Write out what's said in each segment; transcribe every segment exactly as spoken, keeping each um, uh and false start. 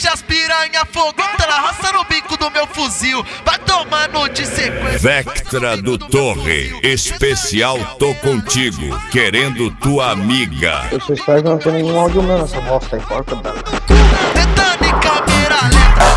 deixa as piranha foguenta, ela roça no bico do meu fuzil, vai tomando de sequência. Vectra do Torre, especial Tô Contigo, querendo tua amiga. Eu sou espero que não tenha nenhum áudio meu nessa bosta aí, porca dela. Tentando em câmera lenta,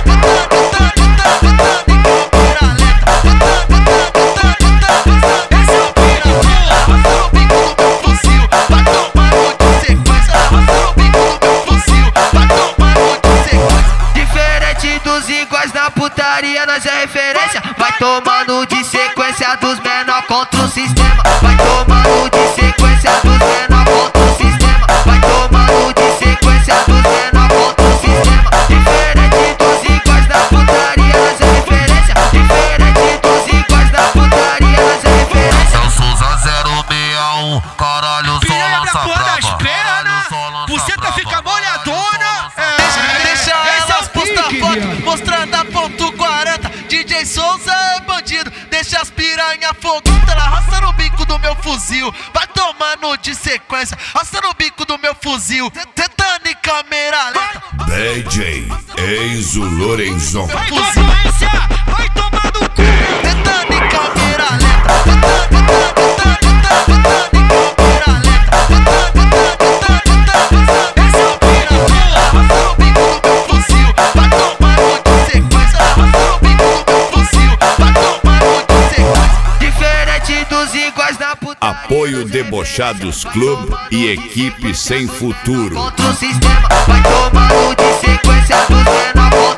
nós é referência, vai tomando de sequência dos menor contra o sistema, vai tomando de sequência dos menor contra o sistema, vai tomando de sequência dos menor contra o sistema. Diferente dos iguais da putaria, nós é referência, diferente dos iguais da putaria, nós é referência. Eu sou zero seis um, caralho, só lança brava. Buceta fica molhadona. É, deixa elas postar foto mostrando a ponto quarenta. D J Souza é bandido, deixa as piranha foguenta, ela roça no bico do meu fuzil, vai tomando de sequência, roça no bico do meu fuzil, tentando em câmera lenta. D J Enzo Lorenzon. Vai sequência, vai tomar no cu. Tentando em câmera lenta, tentando, tentando, tentando, tentando em câmera lenta, tentando, tentando, tentando, esse é o piranha, roça no bico do meu fuzil, vai tomando de sequência, roça no bico do meu fuzil, vai tomando de sequência. Diferente dos iguais da putaria, Apoio Debochados Clube e equipe sem futuro. contra o sistema, vai tomando de sequência dos menor contra